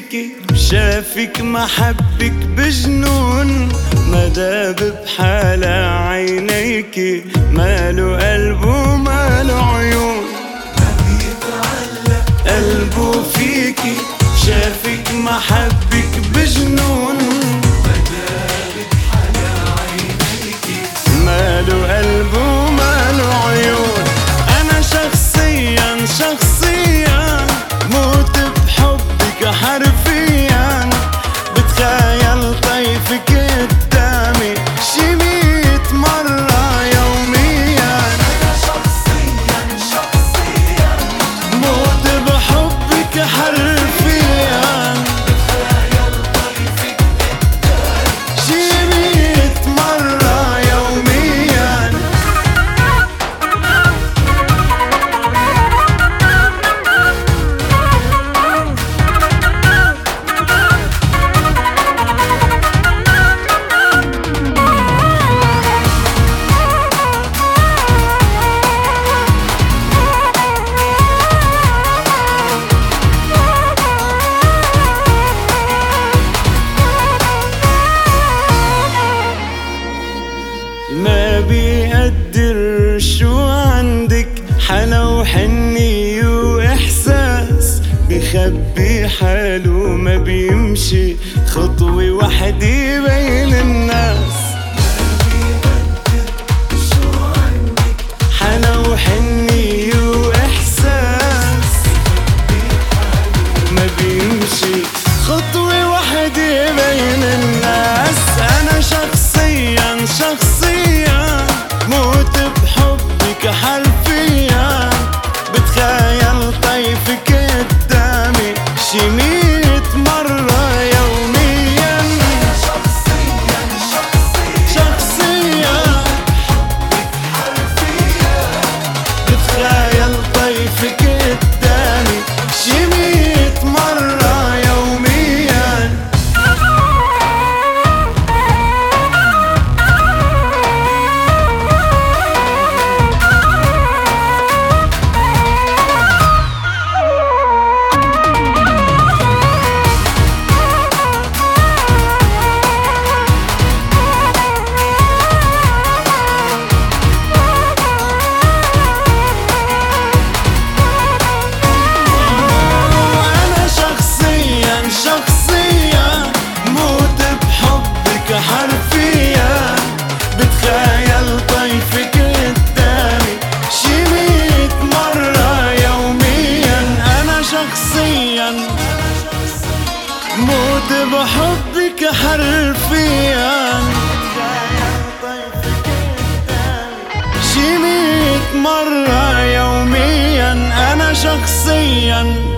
فيكي، شافك محبك بجنون، ما داب بحالة عينيكي، ماله قلب وماله عيون، ما بيتعلق قلبه فيكي، شافك محبك بجنون، ما داب بحالة عينيكي، ماله قلب وماله عيون. أنا شخصيا موت بحبك حرفيا، بتخيل طيفك قدامي شي 100 مرة يوميا. أنا شخصيا موت بحبك حرفيا، بتخيل طيفك قدامي شي 100 مرة يوميا. ما بيقدر شو عندك حلا وحنية وإحساس، بخبي حاله ما بيمشي خطوة وحدة بين الناس. شو عندك حلا وحنية وإحساس، ما بيمشي خطوة وحدة بين الناس. أنا شخصيا موت بحبك حرفيا، بتخيل طيفك قدامي شي 100 مرة يوميا. شخصيا بتخيل طيفك قدامي شي 100 مرة يوميا. أنا شخصيا موت بحبك حرفيا، بتخيل طيفك قدامي شي 100 مرة يوميا. أنا شخصيا موت بحبك حرفيا، شي 100 مرة يوميا. أنا شخصيا